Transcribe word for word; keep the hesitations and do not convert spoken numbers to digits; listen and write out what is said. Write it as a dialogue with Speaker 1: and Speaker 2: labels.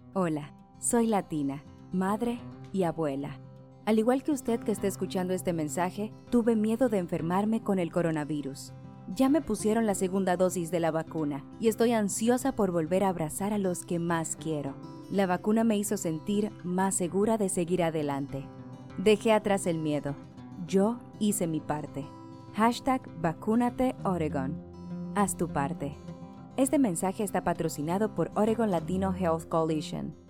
Speaker 1: Hola, soy latina, madre y abuela. Al igual que usted que está escuchando este mensaje, tuve miedo de enfermarme con el coronavirus. Ya me pusieron la segunda dosis de la vacuna y estoy ansiosa por volver a abrazar a los que más quiero. La vacuna me hizo sentir más segura de seguir adelante. Dejé atrás el miedo. Yo hice mi parte. Hashtag Vacúnate Oregon. Haz tu parte. Este mensaje está patrocinado por Oregon Latino Health Coalition.